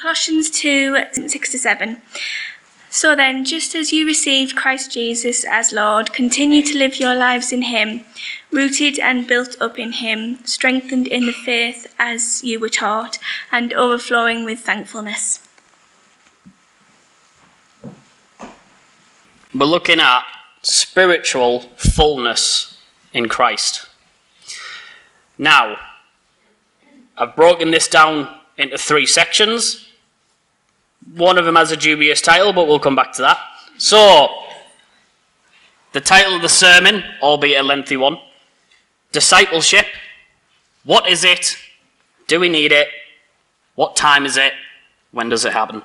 Colossians 2:6-7. So then, just as you received Christ Jesus as Lord, continue to live your lives in him, rooted and built up in him, strengthened in the faith as you were taught, and overflowing with thankfulness. We're looking at spiritual fullness in Christ. Now, I've broken this down into 3 sections. One of them has a dubious title, but we'll come back to that. So, the title of the sermon, albeit a lengthy one, Discipleship. What is it? Do we need it? What time is it? When does it happen?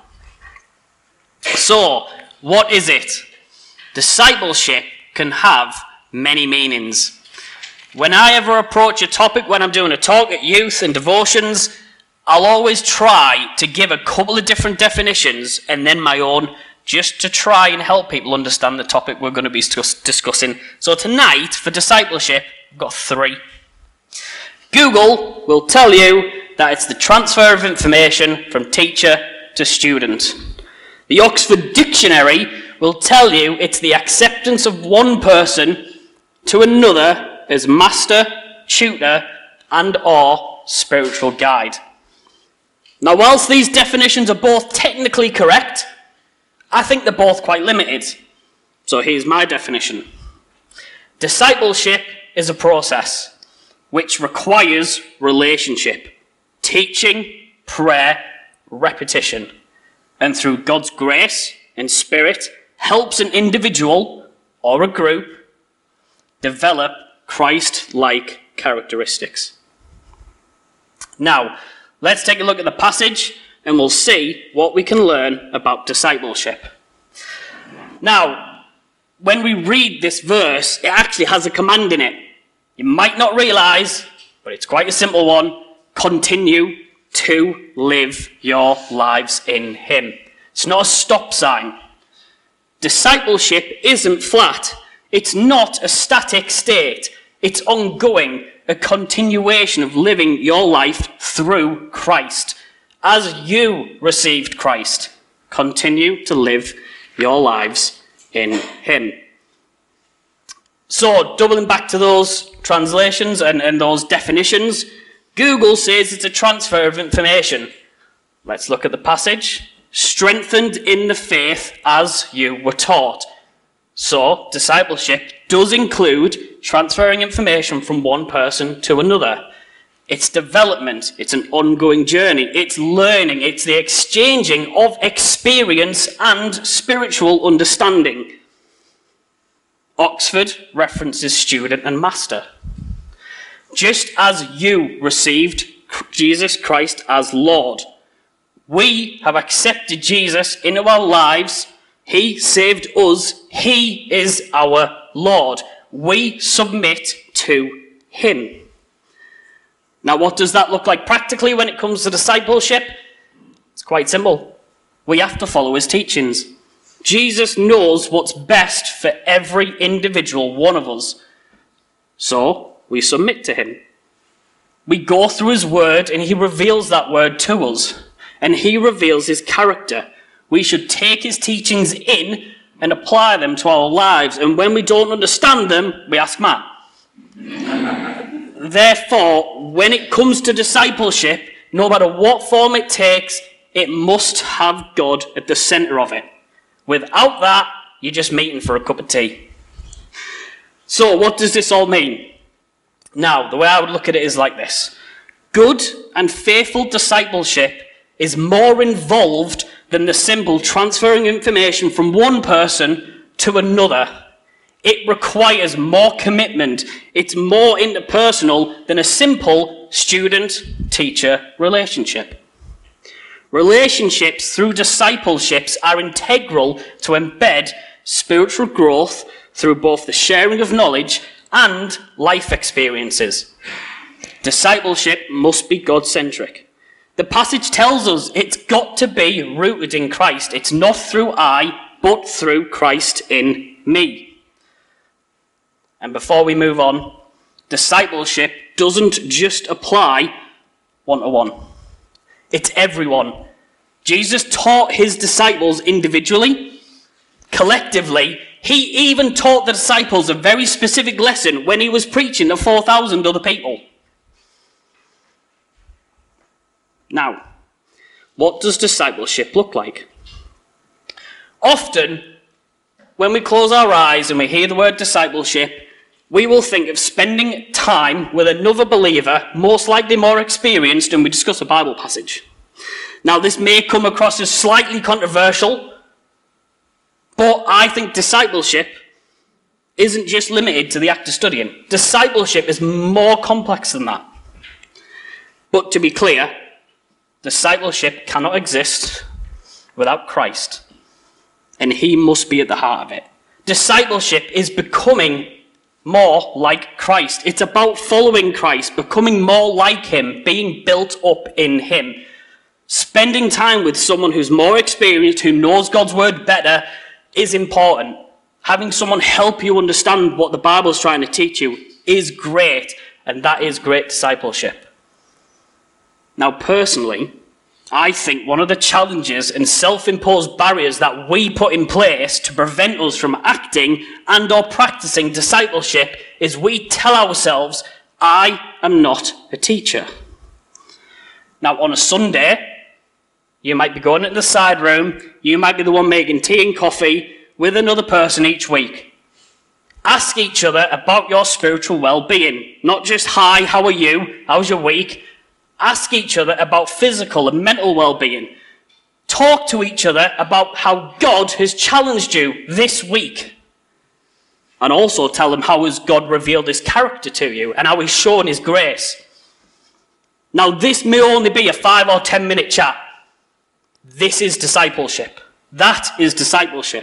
So, what is it? Discipleship can have many meanings. When I ever approach a topic, when I'm doing a talk at youth and devotions, I'll always try to give a couple of different definitions and then my own, just to try and help people understand the topic we're going to be discussing. So tonight, for discipleship, I've got 3. Google will tell you that it's the transfer of information from teacher to student. The Oxford Dictionary will tell you it's the acceptance of one person to another as master, tutor, and/or spiritual guide. Now, whilst these definitions are both technically correct, I think they're both quite limited. So here's my definition. Discipleship is a process which requires relationship, teaching, prayer, repetition, and through God's grace and Spirit helps an individual or a group develop Christ-like characteristics. Now, let's take a look at the passage and we'll see what we can learn about discipleship. Now, when we read this verse, it actually has a command in it. You might not realise, but it's quite a simple one. Continue to live your lives in him. It's not a stop sign. Discipleship isn't flat. It's not a static state. It's ongoing, a continuation of living your life through Christ. As you received Christ, continue to live your lives in him. So, doubling back to those translations and those definitions, Google says it's a transfer of information. Let's look at the passage. Strengthened in the faith as you were taught. So, discipleship does include transferring information from one person to another. It's development. It's an ongoing journey. It's learning. It's the exchanging of experience and spiritual understanding. Oxford references student and master. Just as you received Jesus Christ as Lord, we have accepted Jesus into our lives. He saved us. He is our Lord. We submit to him. Now, what does that look like practically when it comes to discipleship? It's quite simple. We have to follow his teachings. Jesus knows what's best for every individual one of us. So, we submit to him. We go through his word and he reveals that word to us. And he reveals his character. We should take his teachings in and apply them to our lives. And when we don't understand them, we ask Matt. Therefore, when it comes to discipleship, no matter what form it takes, it must have God at the centre of it. Without that, you're just meeting for a cup of tea. So, what does this all mean? Now, the way I would look at it is like this. Good and faithful discipleship is more involved than the simple transferring information from one person to another. It requires more commitment. It's more interpersonal than a simple student-teacher relationship. Relationships through discipleships are integral to embed spiritual growth through both the sharing of knowledge and life experiences. Discipleship must be God-centric. The passage tells us it's got to be rooted in Christ. It's not through I, but through Christ in me. And before we move on, discipleship doesn't just apply one-to-one. It's everyone. Jesus taught his disciples individually, collectively. He even taught the disciples a very specific lesson when he was preaching to 4,000 other people. Now, what does discipleship look like? Often, when we close our eyes and we hear the word discipleship, we will think of spending time with another believer, most likely more experienced, and we discuss a Bible passage. Now, this may come across as slightly controversial, but I think discipleship isn't just limited to the act of studying. Discipleship is more complex than that. But to be clear, discipleship cannot exist without Christ, and he must be at the heart of it. Discipleship is becoming more like Christ. It's about following Christ, becoming more like him, being built up in him. Spending time with someone who's more experienced, who knows God's word better, is important. Having someone help you understand what the Bible's trying to teach you is great, and that is great discipleship. Now, personally, I think one of the challenges and self-imposed barriers that we put in place to prevent us from acting and or practicing discipleship is we tell ourselves, I am not a teacher. Now, on a Sunday, you might be going into the side room, you might be the one making tea and coffee with another person each week. Ask each other about your spiritual well-being. Not just, hi, how are you? How's your week? Ask each other about physical and mental well-being. Talk to each other about how God has challenged you this week. And also tell them how has God revealed his character to you and how he's shown his grace. Now, this may only be a 5 or 10 minute chat. This is discipleship. That is discipleship.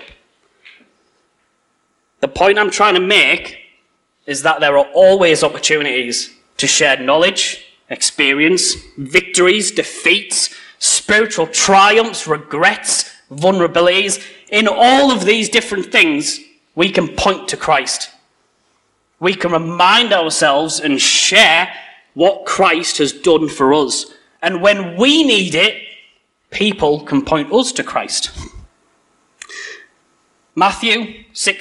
The point I'm trying to make is that there are always opportunities to share knowledge, experience, victories, defeats, spiritual triumphs, regrets, vulnerabilities. In all of these different things, we can point to Christ. We can remind ourselves and share what Christ has done for us. And when we need it, people can point us to Christ. Matthew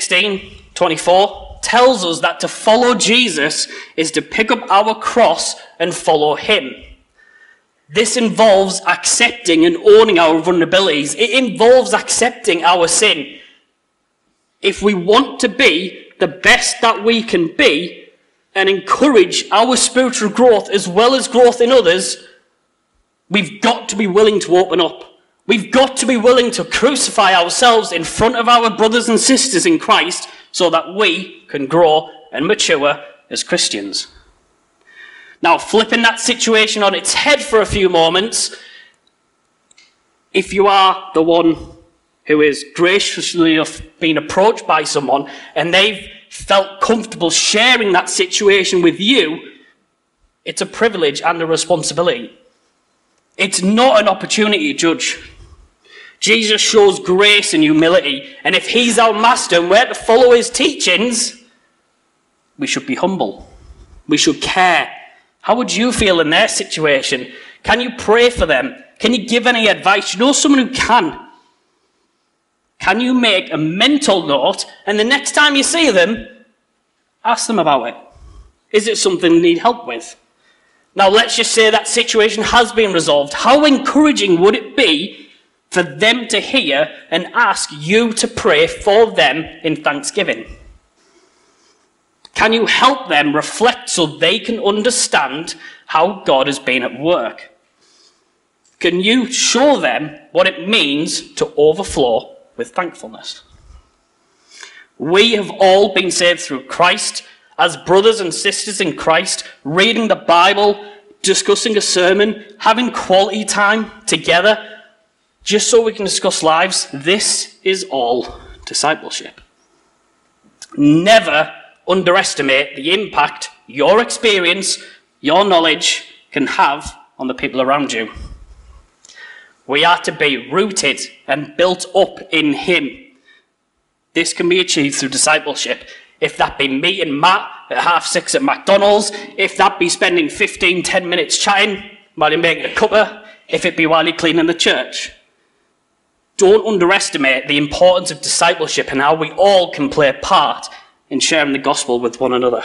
16:24 tells us that to follow Jesus is to pick up our cross and follow him. This involves accepting and owning our vulnerabilities. It involves accepting our sin. If we want to be the best that we can be and encourage our spiritual growth as well as growth in others, we've got to be willing to open up. We've got to be willing to crucify ourselves in front of our brothers and sisters in Christ so that we can grow and mature as Christians. Now, flipping that situation on its head for a few moments, if you are the one who is graciously being approached by someone and they've felt comfortable sharing that situation with you, it's a privilege and a responsibility. It's not an opportunity to judge. Jesus shows grace and humility, and if he's our master and we're to follow his teachings, we should be humble. We should care. How would you feel in their situation? Can you pray for them? Can you give any advice? You know someone who can. Can you make a mental note, and the next time you see them, ask them about it? Is it something they need help with? Now, let's just say that situation has been resolved. How encouraging would it be for them to hear and ask you to pray for them in thanksgiving? Can you help them reflect so they can understand how God has been at work? Can you show them what it means to overflow with thankfulness? We have all been saved through Christ. As brothers and sisters in Christ, reading the Bible, discussing a sermon, having quality time together, just so we can discuss lives, this is all discipleship. Never underestimate the impact your experience, your knowledge can have on the people around you. We are to be rooted and built up in him. This can be achieved through discipleship. If that be meeting Matt at 6:30 at McDonald's, if that be spending 10 minutes chatting while you're making a cuppa, if it be while you're cleaning the church. don't underestimate the importance of discipleship and how we all can play a part in sharing the gospel with one another.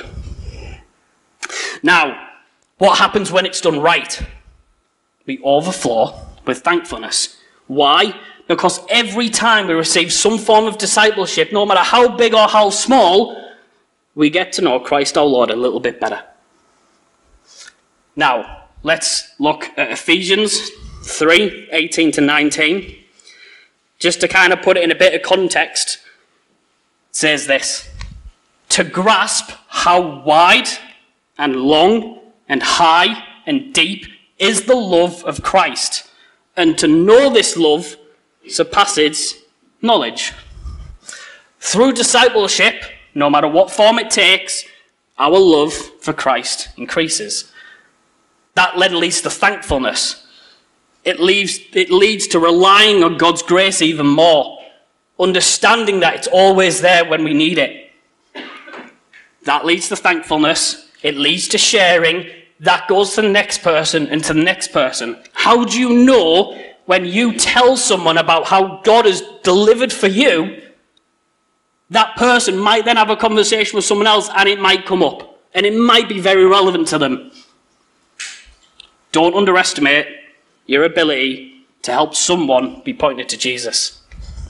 Now, what happens when it's done right? We overflow with thankfulness. Why? Because every time we receive some form of discipleship, no matter how big or how small, we get to know Christ our Lord a little bit better. Now, let's look at Ephesians 3, 18 to 19. Just to kind of put it in a bit of context, it says this: to grasp how wide and long and high and deep is the love of Christ, and to know this love surpasses knowledge. Through discipleship, no matter what form it takes, our love for Christ increases. That leads to thankfulness. It leads to relying on God's grace even more, understanding that it's always there when we need it. That leads to thankfulness. It leads to sharing. That goes to the next person and to the next person. How do you know when you tell someone about how God has delivered for you, that person might then have a conversation with someone else and it might come up and it might be very relevant to them? Don't underestimate your ability to help someone be pointed to Jesus.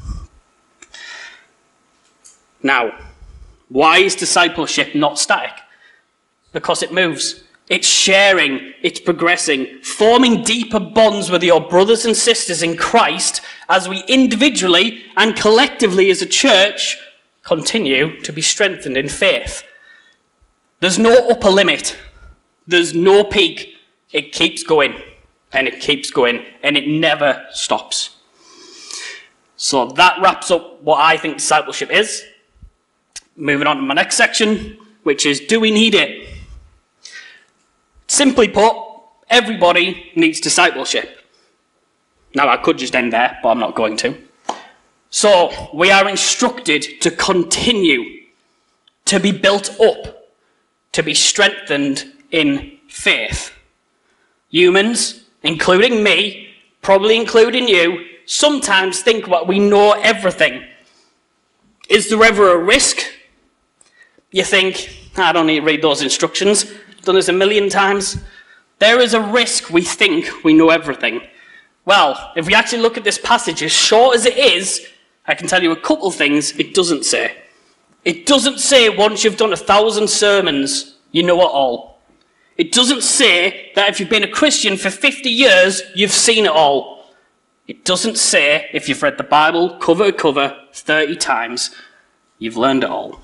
Now, why is discipleship not static? Because it moves. It's sharing, it's progressing, forming deeper bonds with your brothers and sisters in Christ as we individually and collectively as a church continue to be strengthened in faith. There's no upper limit. There's no peak. It keeps going, and it keeps going, and it never stops. So that wraps up what I think discipleship is. Moving on to my next section, which is, do we need it? Simply put, everybody needs discipleship. Now, I could just end there, but I'm not going to. So, we are instructed to continue, to be built up, to be strengthened in faith. Humans, including me, probably including you, sometimes think that we know everything. Is there ever a risk? You think, I don't need to read those instructions. I've done this a million times. There is a risk we think we know everything. Well, if we actually look at this passage, as short as it is, I can tell you a couple of things it doesn't say. It doesn't say once you've done 1,000 sermons, you know it all. It doesn't say that if you've been a Christian for 50 years, you've seen it all. It doesn't say if you've read the Bible cover to cover 30 times, you've learned it all.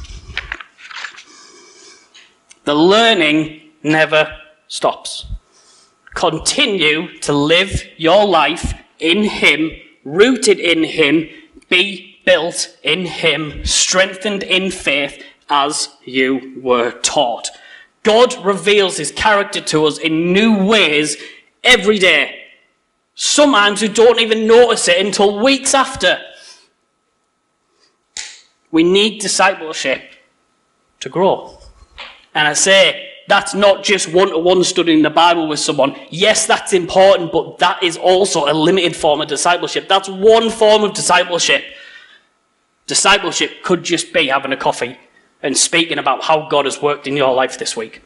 The learning never stops. Continue to live your life in Him, rooted in Him, be built in Him, strengthened in faith as you were taught. God reveals His character to us in new ways every day. Sometimes we don't even notice it until weeks after. We need discipleship to grow. And I say, that's not just one-to-one studying the Bible with someone. Yes, that's important, but that is also a limited form of discipleship. That's one form of discipleship. Discipleship could just be having a coffee and speaking about how God has worked in your life this week.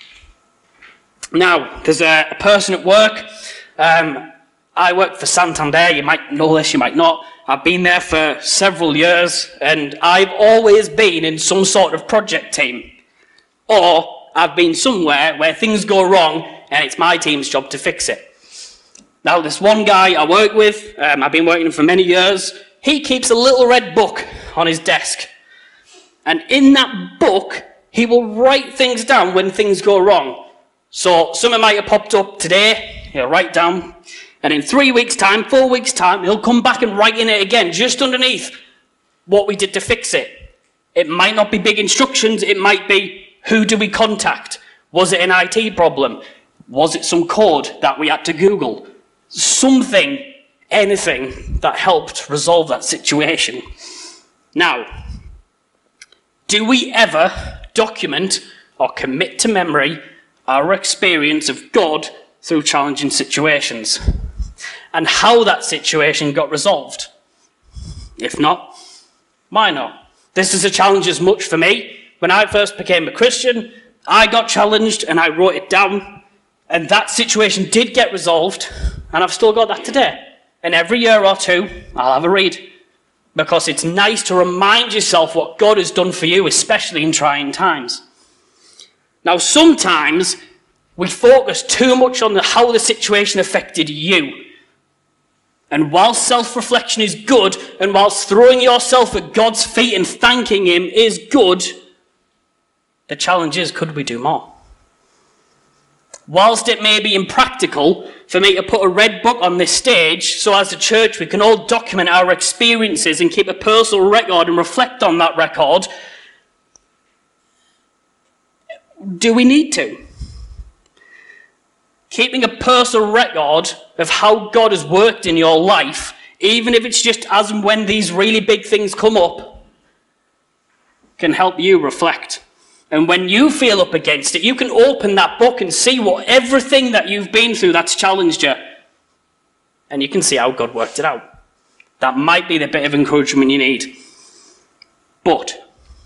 Now, there's a person at work. I work for Santander. You might know this, you might not. I've been there for several years, and I've always been in some sort of project team. Or I've been somewhere where things go wrong, and it's my team's job to fix it. Now, this one guy I work with, I've been working with him for many years, he keeps a little red book on his desk. And in that book, he will write things down when things go wrong. So something might have popped up today, he'll write down, and in 3 weeks' time, 4 weeks' time, he'll come back and write in it again, just underneath what we did to fix it. It might not be big instructions, it might be, who do we contact? Was it an IT problem? Was it some code that we had to Google? Something, anything that helped resolve that situation. Now, do we ever document or commit to memory our experience of God through challenging situations? and how that situation got resolved? If not, why not? This is a challenge as much for me. When I first became a Christian, I got challenged and I wrote it down, and that situation did get resolved, and I've still got that today. And every year or two, I'll have a read, because it's nice to remind yourself what God has done for you, especially in trying times. Now, sometimes we focus too much on how the situation affected you. And whilst self-reflection is good, and whilst throwing yourself at God's feet and thanking him is good, the challenge is, could we do more? Whilst it may be impractical for me to put a red book on this stage, so as a church we can all document our experiences and keep a personal record and reflect on that record, do we need to? Keeping a personal record of how God has worked in your life, even if it's just as and when these really big things come up, can help you reflect. And when you feel up against it, you can open that book and see what everything that you've been through that's challenged you. And you can see how God worked it out. That might be the bit of encouragement you need. But,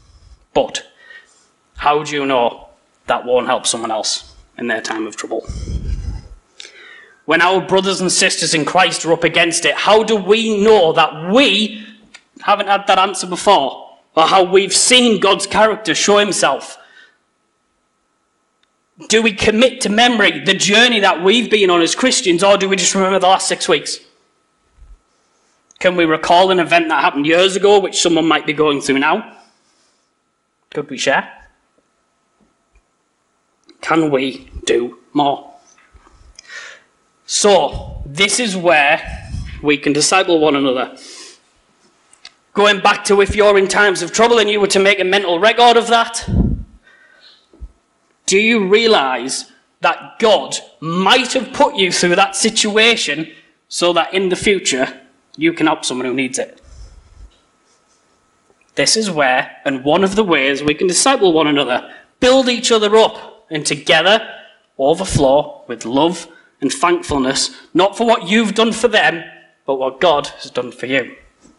how do you know that won't help someone else in their time of trouble? When our brothers and sisters in Christ are up against it, how do we know that we haven't had that answer before? Or how we've seen God's character show himself? Do we commit to memory the journey that we've been on as Christians, or do we just remember the last 6 weeks? Can we recall an event that happened years ago, which someone might be going through now? Could we share? Can we do more? So, this is where we can disciple one another. Going back to if you're in times of trouble and you were to make a mental record of that, do you realise that God might have put you through that situation so that in the future you can help someone who needs it? This is where, and one of the ways we can disciple one another, build each other up, and together overflow with love and thankfulness, not for what you've done for them, but what God has done for you.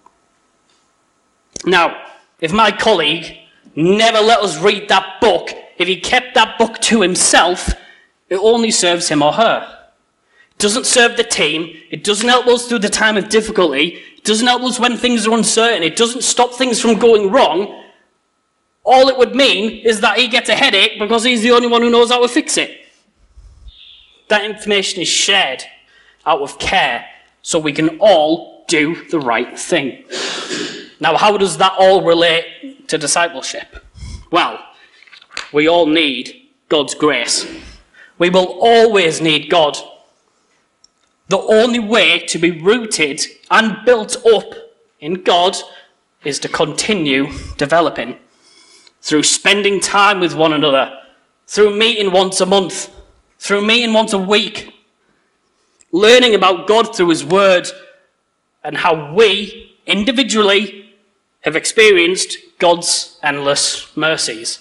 Now, if my colleague never let us read that book, if he kept that book to himself, it only serves him or her. It doesn't serve the team. It doesn't help us through the time of difficulty. It doesn't help us when things are uncertain. It doesn't stop things from going wrong. All it would mean is that he gets a headache because he's the only one who knows how to fix it. That information is shared out of care so we can all do the right thing. Now, how does that all relate to discipleship? Well, we all need God's grace. We will always need God. The only way to be rooted and built up in God is to continue developing through spending time with one another, through meeting once a month, through meeting once a week, learning about God through his word and how we individually have experienced God's endless mercies.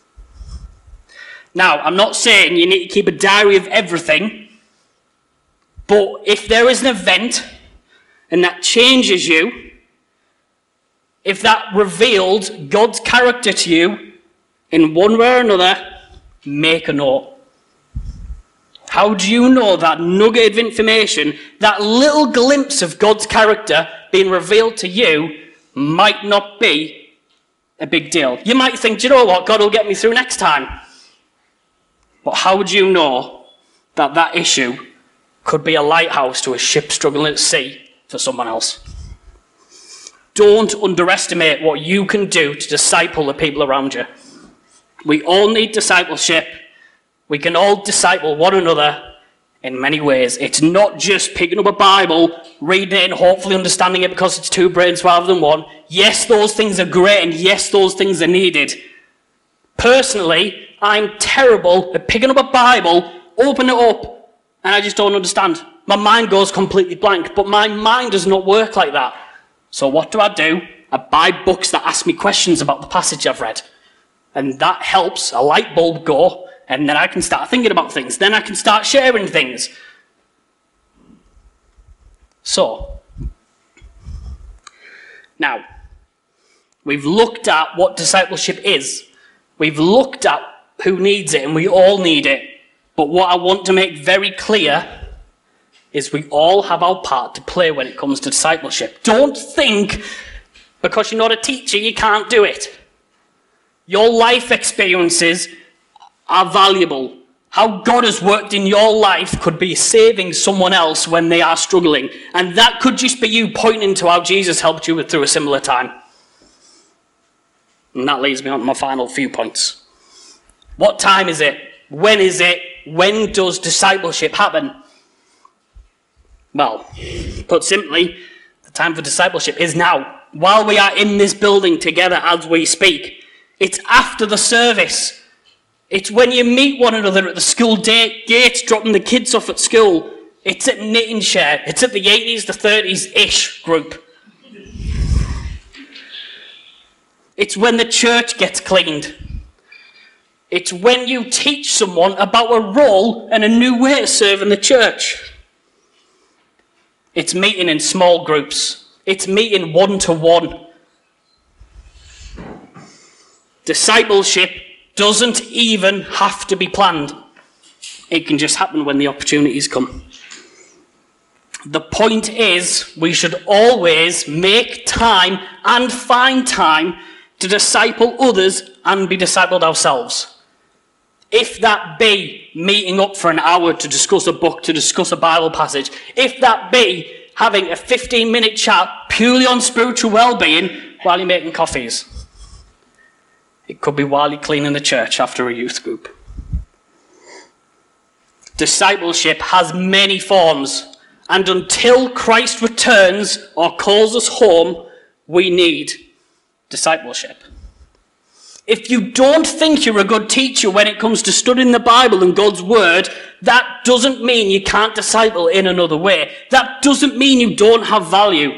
Now, I'm not saying you need to keep a diary of everything, but if there is an event and that changes you, if that revealed God's character to you in one way or another, make a note. How do you know that nugget of information, that little glimpse of God's character being revealed to you might not be a big deal? You might think, do you know what, God will get me through next time. But how do you know that that issue could be a lighthouse to a ship struggling at sea for someone else? Don't underestimate what you can do to disciple the people around you. We all need discipleship. We can all disciple one another in many ways. It's not just picking up a Bible, reading it and hopefully understanding it because it's two brains rather than one. Yes, those things are great, and yes, those things are needed. Personally, I'm terrible at picking up a Bible, open it up, and I just don't understand. My mind goes completely blank, but my mind does not work like that. So what do? I buy books that ask me questions about the passage I've read. And that helps a light bulb go, and then I can start thinking about things. Then I can start sharing things. So, now, we've looked at what discipleship is. We've looked at who needs it, and we all need it. But what I want to make very clear is we all have our part to play when it comes to discipleship. Don't think because you're not a teacher you can't do it. Your life experiences are valuable. How God has worked in your life could be saving someone else when they are struggling. And that could just be you pointing to how Jesus helped you through a similar time. And that leads me on to my final few points. What time is it? When is it? When does discipleship happen? Well, put simply, the time for discipleship is now. While we are in this building together as we speak. It's after the service. It's when you meet one another at the school gates, dropping the kids off at school. It's at knitting share. It's at the 80s to 30s-ish group. It's when the church gets cleaned. It's when you teach someone about a role and a new way to serve in the church. It's meeting in small groups. It's meeting one-to-one. Discipleship doesn't even have to be planned. It can just happen when the opportunities come. The point is, we should always make time and find time to disciple others and be discipled ourselves. If that be meeting up for an hour to discuss a book, to discuss a Bible passage, if that be having a 15-minute chat purely on spiritual well-being while you're making coffees. It could be while you're cleaning the church after a youth group. Discipleship has many forms, and until Christ returns or calls us home, we need discipleship. If you don't think you're a good teacher when it comes to studying the Bible and God's Word, that doesn't mean you can't disciple in another way. That doesn't mean you don't have value.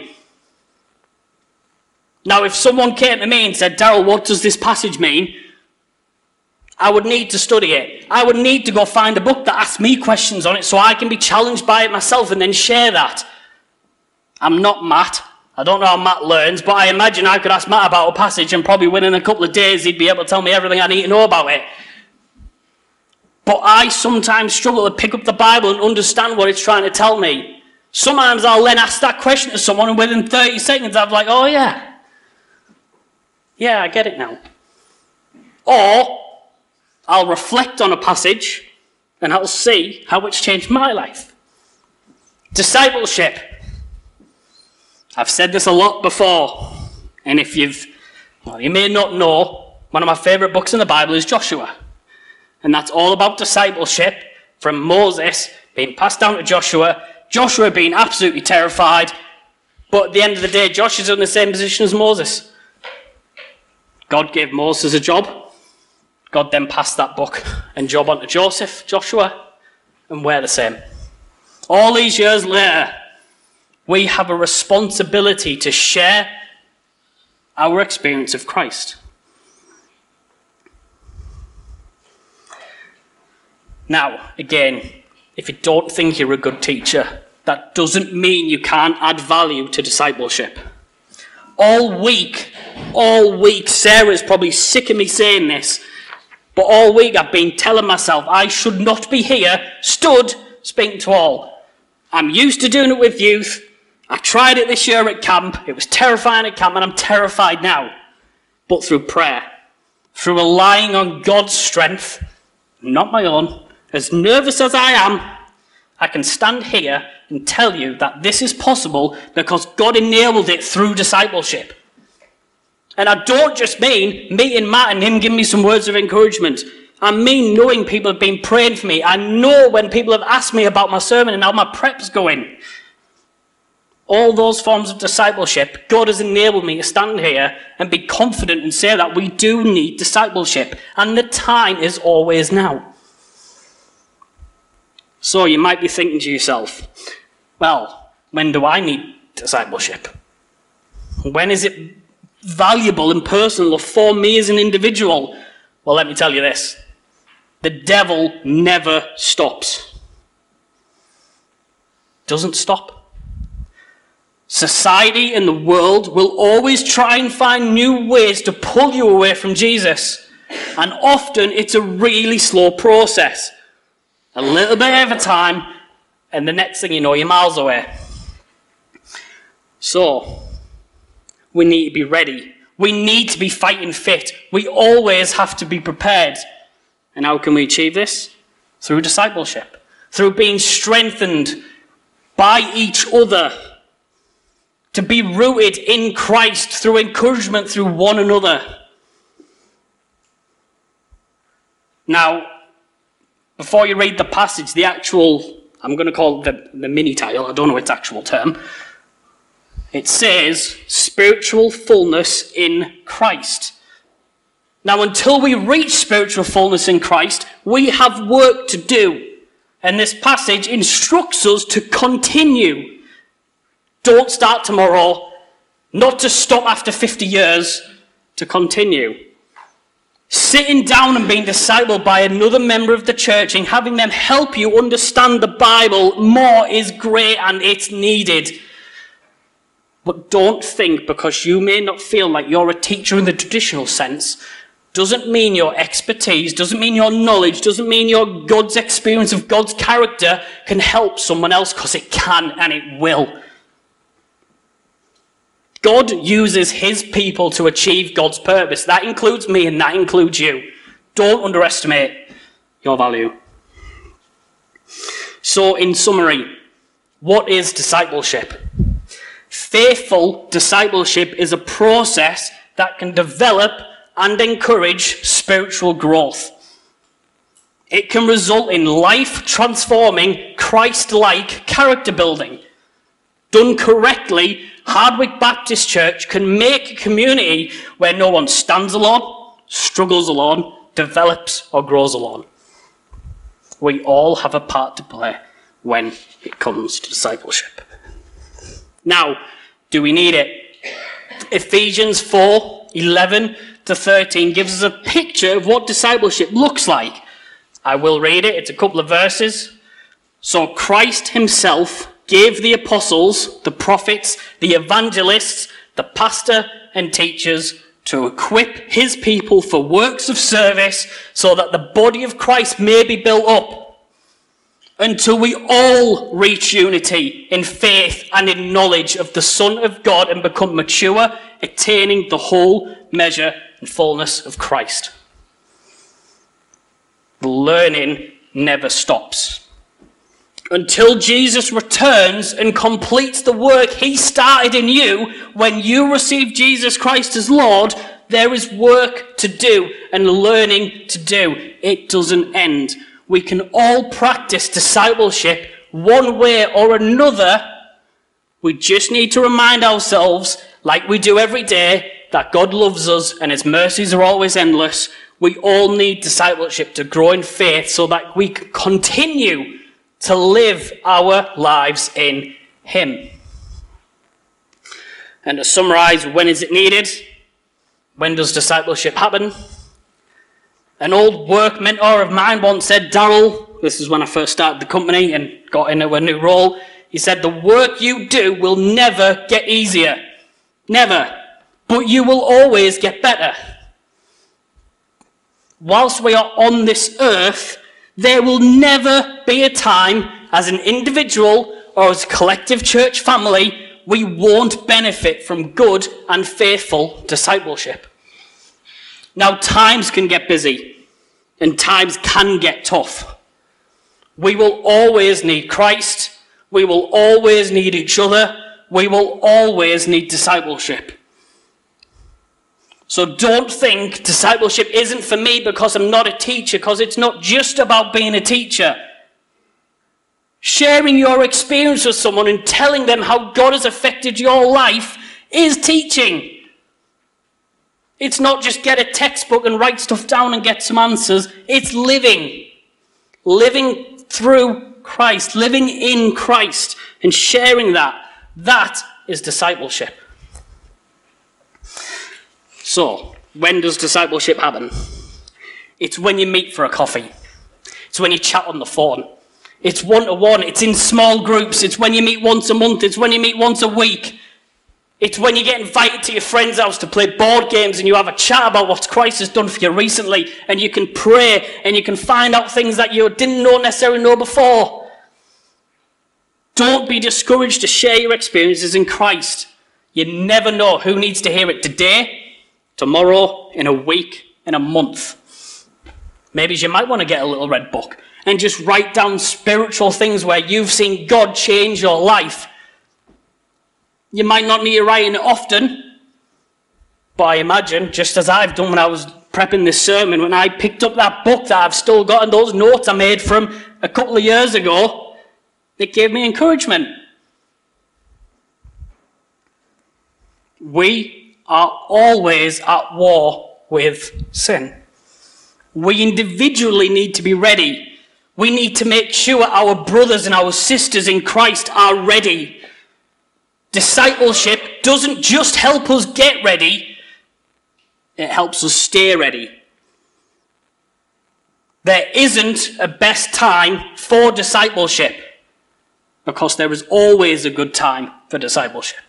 Now, if someone came to me and said, Daryl, what does this passage mean? I would need to study it. I would need to go find a book that asks me questions on it so I can be challenged by it myself and then share that. I'm not Matt. I don't know how Matt learns, but I imagine I could ask Matt about a passage and probably within a couple of days he'd be able to tell me everything I need to know about it. But I sometimes struggle to pick up the Bible and understand what it's trying to tell me. Sometimes I'll then ask that question to someone and within 30 seconds I'm like, oh yeah. Yeah, I get it now. Or I'll reflect on a passage and I'll see how it's changed my life. Discipleship. I've said this a lot before, and if you may not know, one of my favourite books in the Bible is Joshua. And that's all about discipleship from Moses being passed down to Joshua, Joshua being absolutely terrified, but at the end of the day, Joshua's in the same position as Moses. God gave Moses a job. God then passed that book and job on to Joshua, and we're the same. All these years later, we have a responsibility to share our experience of Christ. Now, again, if you don't think you're a good teacher, that doesn't mean you can't add value to discipleship. All week, Sarah's probably sick of me saying this, but all week I've been telling myself I should not be here, stood, speaking to all. I'm used to doing it with youth. I tried it this year at camp. It was terrifying at camp, and I'm terrified now. But through prayer, through relying on God's strength, not my own, as nervous as I am, I can stand here and tell you that this is possible because God enabled it through discipleship. And I don't just mean meeting Matt and him giving me some words of encouragement. I mean knowing people have been praying for me. I know when people have asked me about my sermon and how my prep's going. All those forms of discipleship, God has enabled me to stand here and be confident and say that we do need discipleship. And the time is always now. So you might be thinking to yourself, well, when do I need discipleship? When is it valuable and personal for me as an individual? Well, let me tell you this. The devil never stops. Doesn't stop. Society and the world will always try and find new ways to pull you away from Jesus. And often it's a really slow process. A little bit at a time, and the next thing you know, you're miles away. So, we need to be ready. We need to be fighting fit. We always have to be prepared. And how can we achieve this? Through discipleship. Through being strengthened by each other. To be rooted in Christ through encouragement through one another. Now, before you read the passage, the actual, I'm going to call it the mini title, I don't know its actual term. It says, spiritual fullness in Christ. Now, until we reach spiritual fullness in Christ, we have work to do. And this passage instructs us to continue. Don't start tomorrow, not to stop after 50 years, to continue. Sitting down and being discipled by another member of the church and having them help you understand the Bible more is great and it's needed. But don't think because you may not feel like you're a teacher in the traditional sense, doesn't mean your expertise, doesn't mean your knowledge, doesn't mean your God's experience of God's character can help someone else, because it can and it will. God uses his people to achieve God's purpose. That includes me and that includes you. Don't underestimate your value. So, in summary, what is discipleship? Faithful discipleship is a process that can develop and encourage spiritual growth. It can result in life-transforming, Christ-like character building. Done correctly, Hardwick Baptist Church can make a community where no one stands alone, struggles alone, develops or grows alone. We all have a part to play when it comes to discipleship. Now, do we need it? Ephesians 4:11-13 gives us a picture of what discipleship looks like. I will read it. It's a couple of verses. So Christ himself gave the apostles, the prophets, the evangelists, the pastor and teachers to equip his people for works of service so that the body of Christ may be built up until we all reach unity in faith and in knowledge of the Son of God and become mature, attaining the whole measure and fullness of Christ. The learning never stops. Until Jesus returns and completes the work he started in you when you received Jesus Christ as Lord, there is work to do and learning to do. It doesn't end. We can all practice discipleship one way or another. We just need to remind ourselves, like we do every day, that God loves us and his mercies are always endless. We all need discipleship to grow in faith so that we can continue to live our lives in him. And to summarize, when is it needed? When does discipleship happen? An old work mentor of mine once said, Darrell, this is when I first started the company and got into a new role, he said, the work you do will never get easier. Never. But you will always get better. Whilst we are on this earth, there will never be a time as an individual or as a collective church family we won't benefit from good and faithful discipleship. Now, times can get busy and times can get tough. We will always need Christ. We will always need each other. We will always need discipleship. So don't think discipleship isn't for me because I'm not a teacher, because it's not just about being a teacher. Sharing your experience with someone and telling them how God has affected your life is teaching. It's not just get a textbook and write stuff down and get some answers. It's living. Living through Christ, living in Christ and sharing that. That is discipleship. So, when does discipleship happen? It's when you meet for a coffee. It's when you chat on the phone. It's one-to-one. It's in small groups. It's when you meet once a month. It's when you meet once a week. It's when you get invited to your friend's house to play board games and you have a chat about what Christ has done for you recently, and you can pray and you can find out things that you didn't necessarily know before. Don't be discouraged to share your experiences in Christ. You never know who needs to hear it today, tomorrow, in a week, in a month. Maybe you might want to get a little red book and just write down spiritual things where you've seen God change your life. You might not need to write it often, but I imagine, just as I've done when I was prepping this sermon, when I picked up that book that I've still got and those notes I made from a couple of years ago, it gave me encouragement. We are always at war with sin. We individually need to be ready. We need to make sure our brothers and our sisters in Christ are ready. Discipleship doesn't just help us get ready, it helps us stay ready. There isn't a best time for discipleship, because there is always a good time for discipleship.